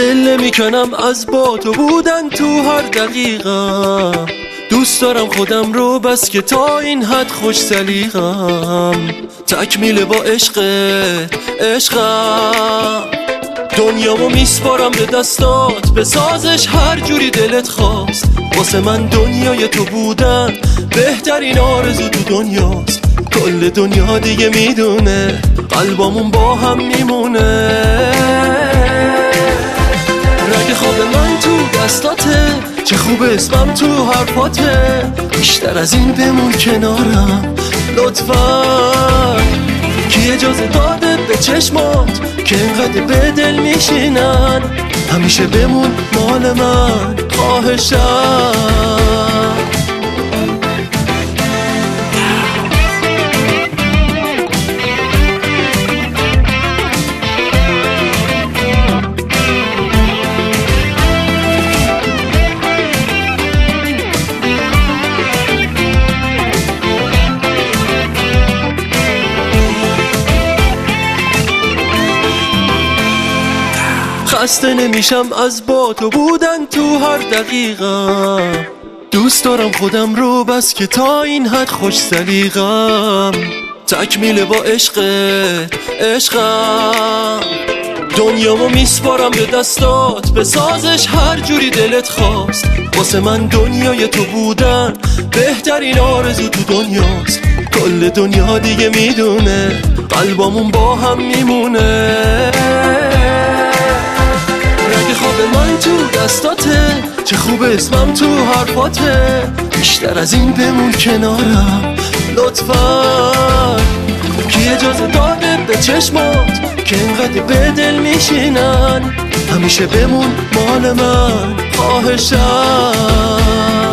دل میکنم از با تو بودن تو هر دقیقه. دوست دارم خودم رو بس که تا این حد خوش سلیقم. تکمیل با عشقت عشقم. دنیامو میسپارم به دستات بسازش هر جوری دلت خواست. واسه من دنیای تو بودن بهترین آرزو تو دنیاست. کل دنیا دیگه میدونه قلبامون با هم میمونه. رگ خواب من تو دستاته، چه خوب اسمم تو حرفاته. بیشتر از این بمون کنارم لطفا. کی اجازه داده به چشمات که اینقدر به دل میشینن؟ همیشه بمون مال من خواهشم. خسته نمیشم از با تو بودن تو هر دقیقه. دوست دارم خودم رو بس که تا این حد خوش سلیقم. تکمیل با عشقت عشقم. دنیامو میسپارم به دستات بسازش هر جوری دلت خواست. واسه من دنیای تو بودن بهترین آرزو تو دنیاست. کل دنیا دیگه میدونه قلبامون با هم میمونه. رگ خواب من تو دستاته، چه خوب اسمم تو حرفاته. بیشتر از این بمون کنارم لطفا. کی اجازه داده به چشمات که اینقدر به دل میشینن؟ همیشه بمون مال من خواهشم.